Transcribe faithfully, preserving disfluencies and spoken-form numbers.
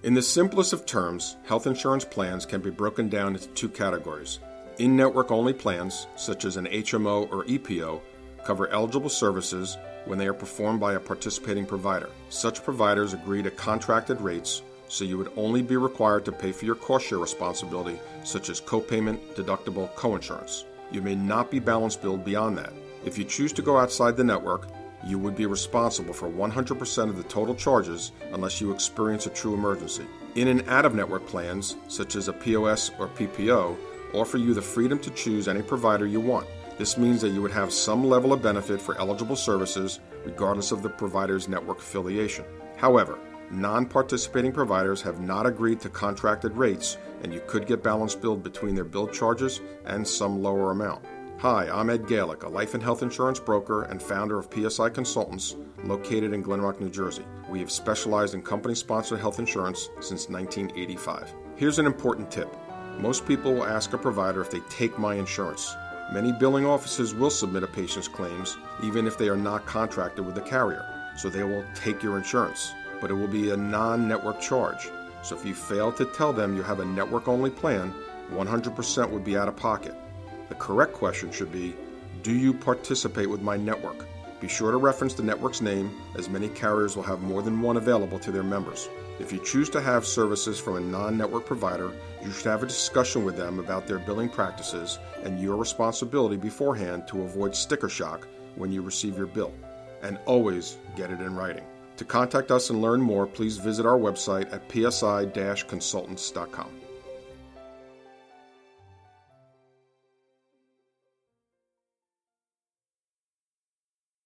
In the simplest of terms, health insurance plans can be broken down into two categories. In-network only plans, such as an H M O or E P O, cover eligible services when they are performed by a participating provider. Such providers agree to contracted rates, so you would only be required to pay for your cost-share responsibility, such as copayment, deductible, coinsurance. You may not be balance billed beyond that. If you choose to go outside the network, you would be responsible for one hundred percent of the total charges unless you experience a true emergency. In and out-of-network plans, such as a P O S or P P O, offer you the freedom to choose any provider you want. This means that you would have some level of benefit for eligible services regardless of the provider's network affiliation. However, non-participating providers have not agreed to contracted rates, and you could get balance billed between their billed charges and some lower amount. Hi, I'm Ed Galick, a life and health insurance broker and founder of P S I Consultants, located in Glen Rock, New Jersey. We have specialized in company-sponsored health insurance since nineteen eighty-five. Here's an important tip. Most people will ask a provider if they take my insurance. Many billing offices will submit a patient's claims, even if they are not contracted with the carrier, so they will take your insurance. But it will be a non-network charge. So if you fail to tell them you have a network-only plan, one hundred percent would be out of pocket. The correct question should be, do you participate with my network? Be sure to reference the network's name, as many carriers will have more than one available to their members. If you choose to have services from a non-network provider, you should have a discussion with them about their billing practices and your responsibility beforehand to avoid sticker shock when you receive your bill. And always get it in writing. To contact us and learn more, please visit our website at p s i dash consultants dot com.